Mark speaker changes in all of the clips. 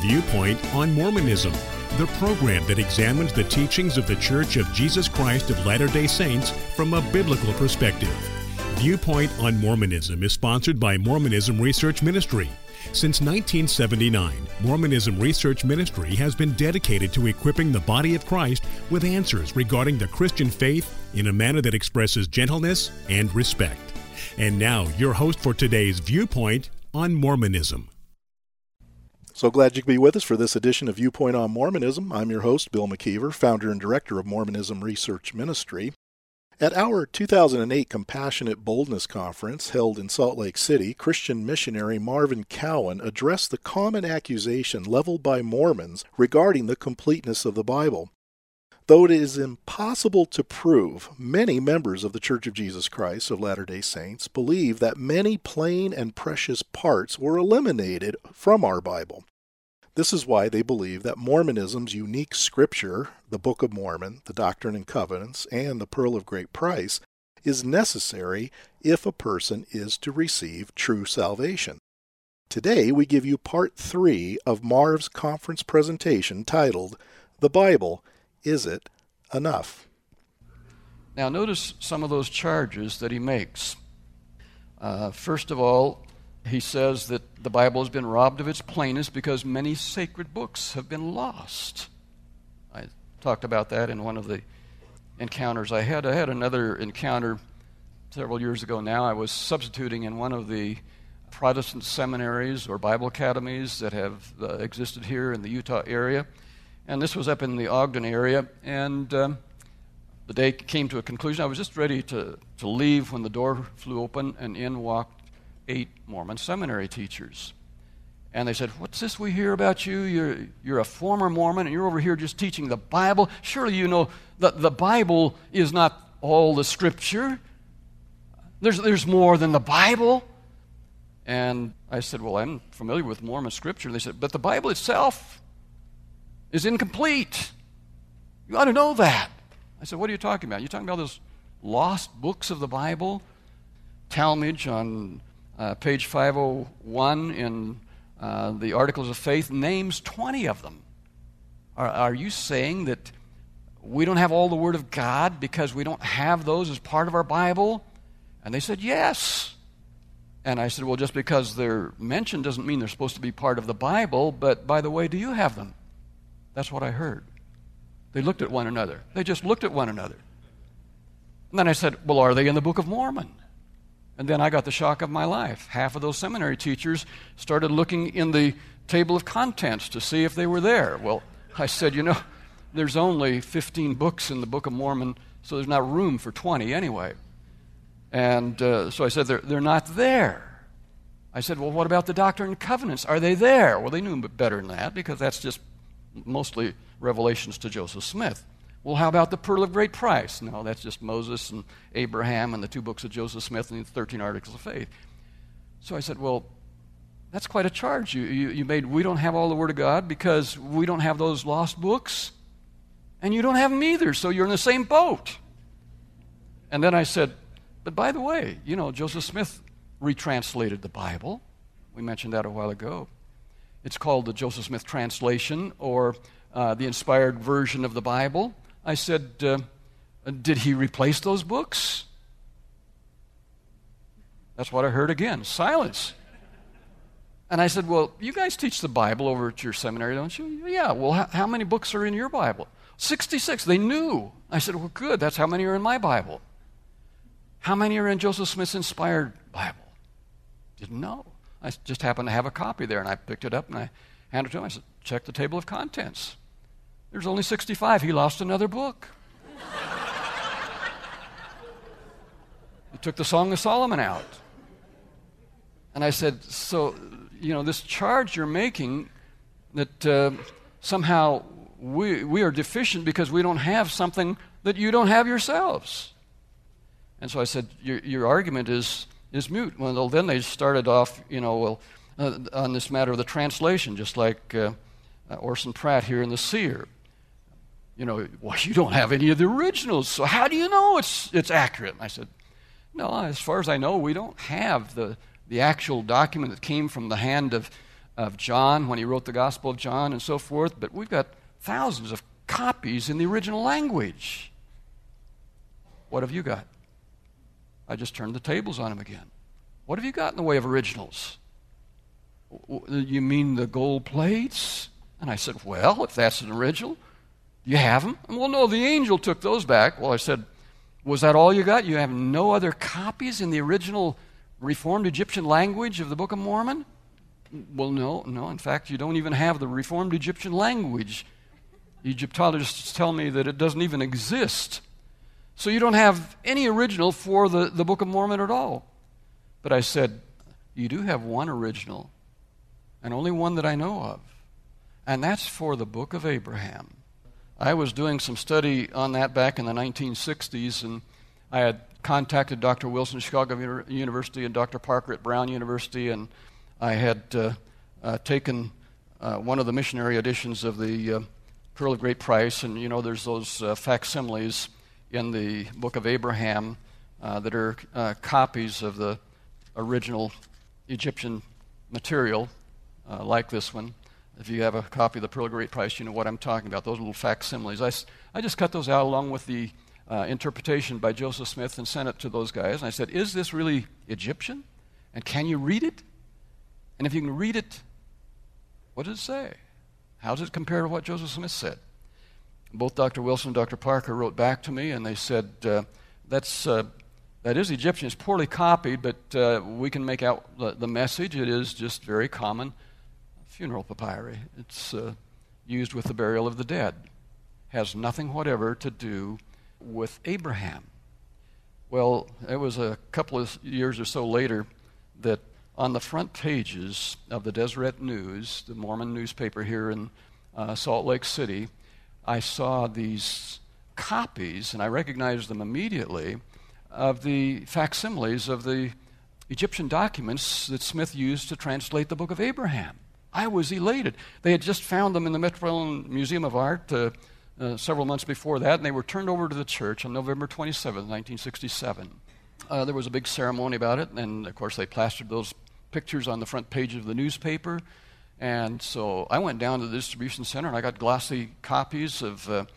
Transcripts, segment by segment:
Speaker 1: Viewpoint on Mormonism, the program that examines the teachings of the Church of Jesus Christ of Latter-day Saints from a biblical perspective. Viewpoint on Mormonism is sponsored by Mormonism Research Ministry. Since 1979, Mormonism Research Ministry has been dedicated to equipping the body of Christ with answers regarding the Christian faith in a manner that expresses gentleness and respect. And now, your host for today's Viewpoint on Mormonism.
Speaker 2: So glad you could be with us for this edition of Viewpoint on Mormonism. I'm your host, Bill McKeever, founder and director of Mormonism Research Ministry. At our 2008 Compassionate Boldness Conference held in Salt Lake City, Christian missionary Marvin Cowan addressed the common accusation leveled by Mormons regarding the completeness of the Bible. Though it is impossible to prove, many members of the Church of Jesus Christ of Latter-day Saints believe that many plain and precious parts were eliminated from our Bible. This is why they believe that Mormonism's unique scripture, the Book of Mormon, the Doctrine and Covenants, and the Pearl of Great Price, is necessary if a person is to receive true salvation. Today we give you part 3 of Marv's conference presentation titled, The Bible, Is It Enough?
Speaker 3: Now notice some of those charges that he makes. First of all, he says that the Bible has been robbed of its plainness because many sacred books have been lost. I talked about that in one of the encounters I had. I had another encounter several years ago now. I was substituting in one of the Protestant seminaries or Bible academies that have existed here in the Utah area. And this was up in the Ogden area. And the day came to a conclusion. I was just ready to leave when the door flew open, and in walked 8 Mormon seminary teachers. And they said, "What's this we hear about you? You're a former Mormon, and you're over here just teaching the Bible. Surely you know that the Bible is not all the Scripture. There's more than the Bible." And I said, "Well, I'm familiar with Mormon Scripture." They said, "But the Bible itself is incomplete. You ought to know that." I said, "What are you talking about? You talking about those lost books of the Bible?" Talmage on page 501 in the Articles of Faith names 20 of them. Are you saying that we don't have all the Word of God because we don't have those as part of our Bible? And they said, "Yes." And I said, "Well, just because they're mentioned doesn't mean they're supposed to be part of the Bible, but by the way, do you have them?" That's what I heard. They looked at one another. They just looked at one another. And then I said, "Well, are they in the Book of Mormon?" And then I got the shock of my life. Half of those seminary teachers started looking in the table of contents to see if they were there. Well, I said, there's only 15 books in the Book of Mormon, so there's not room for 20 anyway. And so I said, they're not there. I said, "Well, what about the Doctrine and Covenants? Are they there?" Well, they knew better than that because that's just mostly revelations to Joseph Smith. "Well, how about the Pearl of Great Price?" "No, that's just Moses and Abraham and the 2 books of Joseph Smith and the 13 Articles of Faith." So I said, "Well, that's quite a charge you made. We don't have all the Word of God because we don't have those lost books, and you don't have them either, so you're in the same boat." And then I said, "But by the way, Joseph Smith retranslated the Bible." We mentioned that a while ago. It's called the Joseph Smith translation or the inspired version of the Bible. I said, "Did he replace those books?" That's what I heard again, silence. And I said, "Well, you guys teach the Bible over at your seminary, don't you?" "Yeah." "Well, how many books are in your Bible?" 66. They knew. I said, "Well, good. That's how many are in my Bible." "How many are in Joseph Smith's inspired Bible?" Didn't know. I just happened to have a copy there, and I picked it up and I handed it to him. I said, "Check the table of contents. There's only 65. He lost another book." He took the Song of Solomon out. And I said, "So, this charge you're making that somehow we are deficient because we don't have something that you don't have yourselves." And so I said, your argument is mute. Well, then they started off, on this matter of the translation, just like Orson Pratt here in The Seer. "Well, you don't have any of the originals, so how do you know it's accurate?" And I said, "No, as far as I know, we don't have the actual document that came from the hand of of John when he wrote the Gospel of John and so forth, but we've got thousands of copies in the original language. What have you got? I just turned the tables on him again. What have you got in the way of originals? You mean the gold plates? And I said, well, if that's an original, you have them? Well, no, the angel took those back. Well, I said, was that all you got? You have no other copies in the original Reformed Egyptian language of the Book of Mormon? Well, no. In fact, you don't even have the Reformed Egyptian language. Egyptologists tell me that it doesn't even exist. So you don't have any original for the Book of Mormon at all. But I said, you do have one original, and only one that I know of, and that's for the Book of Abraham. I was doing some study on that back in the 1960s, and I had contacted Dr. Wilson at Chicago University and Dr. Parker at Brown University, and I had taken one of the missionary editions of the Pearl of Great Price, and you know there's those facsimiles in the Book of Abraham that are copies of the original Egyptian material, like this one. If you have a copy of the Pearl of Great Price, you know what I'm talking about, those little facsimiles. I just cut those out along with the interpretation by Joseph Smith and sent it to those guys. And I said, is this really Egyptian? And can you read it? And if you can read it, what does it say? How does it compare to what Joseph Smith said? Both Dr. Wilson and Dr. Parker wrote back to me, and they said, that is Egyptian. It's poorly copied, but we can make out the message. It is just very common funeral papyri. It's used with the burial of the dead. Has nothing whatever to do with Abraham. Well, it was a couple of years or so later that on the front pages of the Deseret News, the Mormon newspaper here in Salt Lake City, I saw these copies, and I recognized them immediately, of the facsimiles of the Egyptian documents that Smith used to translate the Book of Abraham. I was elated. They had just found them in the Metropolitan Museum of Art several months before that, and they were turned over to the church on November 27, 1967. There was a big ceremony about it, and of course they plastered those pictures on the front page of the newspaper. And so I went down to the distribution center, and I got glossy copies of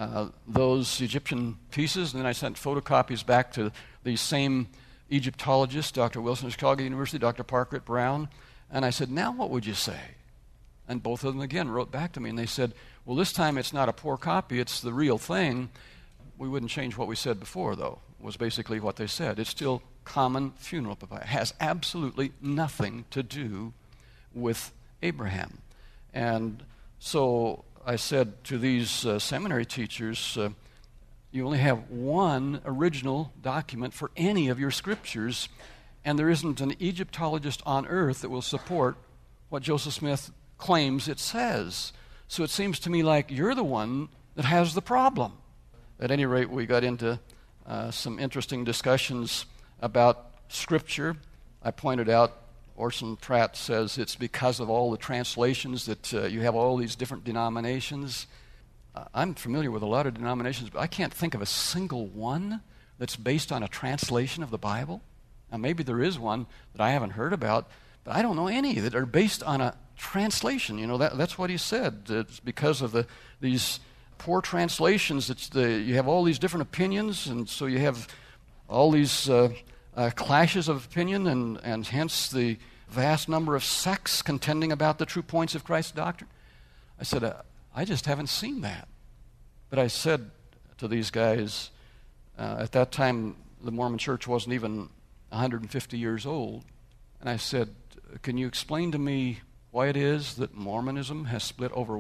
Speaker 3: those Egyptian pieces, and then I sent photocopies back to these same Egyptologists, Dr. Wilson at Chicago University, Dr. Parker at Brown, and I said, now what would you say? And both of them again wrote back to me, and they said, well, this time it's not a poor copy, it's the real thing. We wouldn't change what we said before, though, was basically what they said. It's still common funeral papyri. It has absolutely nothing to do with Abraham. And so I said to these seminary teachers, you only have one original document for any of your scriptures, and there isn't an Egyptologist on earth that will support what Joseph Smith claims it says. So it seems to me like you're the one that has the problem. At any rate, we got into some interesting discussions about Scripture. I pointed out Orson Pratt says it's because of all the translations that you have all these different denominations. I'm familiar with a lot of denominations, but I can't think of a single one that's based on a translation of the Bible. Now, maybe there is one that I haven't heard about, but I don't know any that are based on a translation. You know, that's what he said. It's because of these poor translations that you have all these different opinions, and so you have all these clashes of opinion, and hence the vast number of sects contending about the true points of Christ's doctrine. I said, I just haven't seen that. But I said to these guys, at that time, the Mormon Church wasn't even 150 years old. And I said, can you explain to me why it is that Mormonism has split over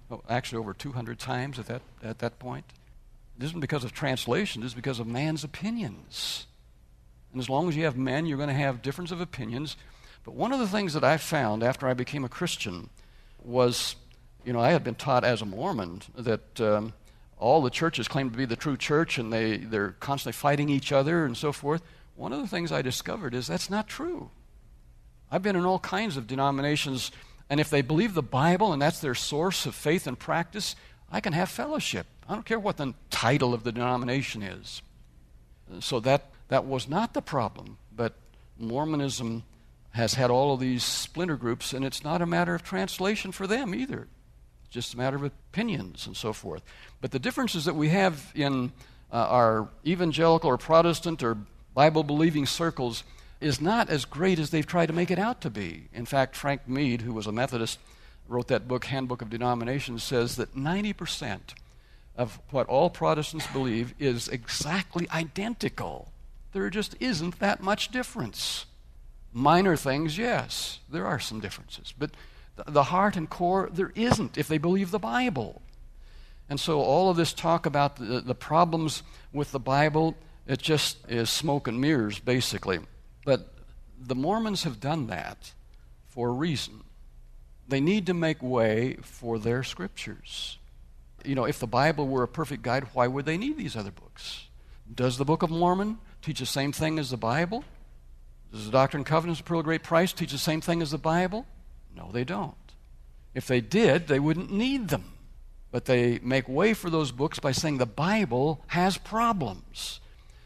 Speaker 3: 200 times at that point? It isn't because of translation, it's because of man's opinions. And as long as you have men, you're going to have difference of opinions. But one of the things that I found after I became a Christian was, you know, I had been taught as a Mormon that all the churches claim to be the true church, and they're constantly fighting each other and so forth. One of the things I discovered is that's not true. I've been in all kinds of denominations, and if they believe the Bible and that's their source of faith and practice, I can have fellowship. I don't care what the title of the denomination is. So that was not the problem, but Mormonism has had all of these splinter groups, and it's not a matter of translation for them either. It's just a matter of opinions and so forth. But the differences that we have in our evangelical or Protestant or Bible-believing circles is not as great as they've tried to make it out to be. In fact, Frank Mead, who was a Methodist, wrote that book, Handbook of Denominations, says that 90% of what all Protestants believe is exactly identical. There just isn't that much difference. Minor things, yes, there are some differences. But the heart and core, there isn't if they believe the Bible. And so all of this talk about the problems with the Bible, it just is smoke and mirrors, basically. But the Mormons have done that for a reason. They need to make way for their scriptures. You know, if the Bible were a perfect guide, why would they need these other books? Does the Book of Mormon teach the same thing as the Bible? Does the Doctrine and Covenants of Pearl of Great Price teach the same thing as the Bible? No, they don't. If they did, they wouldn't need them. But they make way for those books by saying the Bible has problems.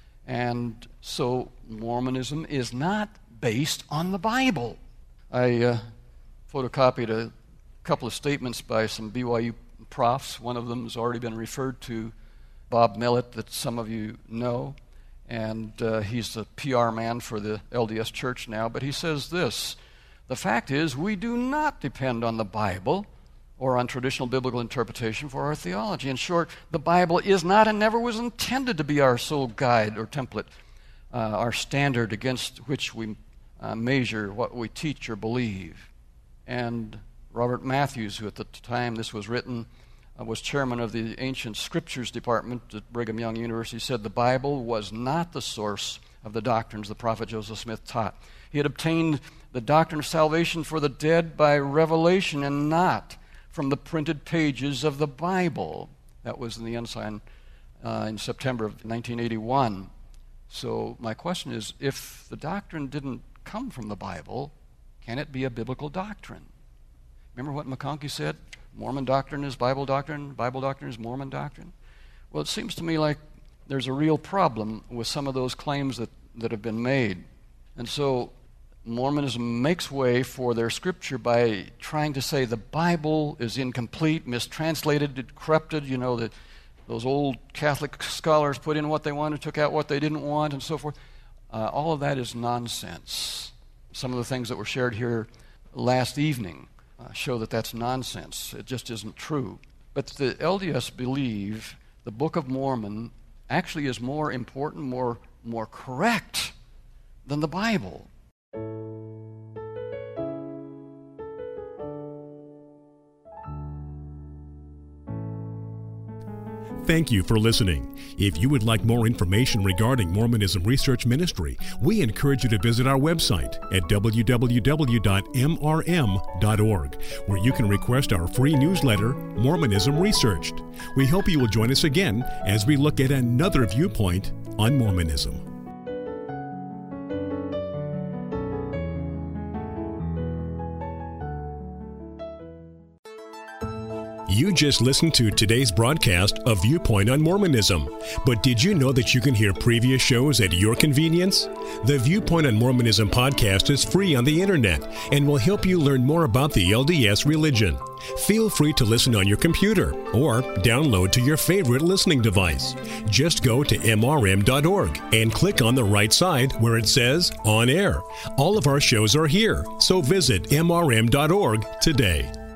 Speaker 3: And so Mormonism is not based on the Bible. I photocopied a couple of statements by some BYU profs. One of them has already been referred to, Bob Millett, that some of you know. And he's the PR man for the LDS Church now. But he says this: the fact is, we do not depend on the Bible or on traditional biblical interpretation for our theology. In short, the Bible is not and never was intended to be our sole guide or template, our standard against which we measure what we teach or believe. And Robert Matthews, who at the time this was written was chairman of the Ancient Scriptures Department at Brigham Young University, said the Bible was not the source of the doctrines the prophet Joseph Smith taught. He had obtained the doctrine of salvation for the dead by revelation and not from the printed pages of the Bible. That was in the Ensign in September of 1981. So my question is, if the doctrine didn't come from the Bible, can it be a biblical doctrine? Remember what McConkie said? Mormon doctrine is Bible doctrine is Mormon doctrine. Well, it seems to me like there's a real problem with some of those claims that have been made. And so Mormonism makes way for their scripture by trying to say the Bible is incomplete, mistranslated, corrupted, you know, that those old Catholic scholars put in what they wanted, took out what they didn't want, and so forth. All of that is nonsense. Some of the things that were shared here last evening show that that's nonsense. It just isn't true. But the LDS believe the Book of Mormon actually is more important, more correct than the Bible.
Speaker 1: Thank you for listening. If you would like more information regarding Mormonism Research Ministry, we encourage you to visit our website at www.mrm.org, where you can request our free newsletter, Mormonism Researched. We hope you will join us again as we look at another viewpoint on Mormonism. You just listened to today's broadcast of Viewpoint on Mormonism. But did you know that you can hear previous shows at your convenience? The Viewpoint on Mormonism podcast is free on the internet and will help you learn more about the LDS religion. Feel free to listen on your computer or download to your favorite listening device. Just go to mrm.org and click on the right side where it says On Air. All of our shows are here, so visit mrm.org today.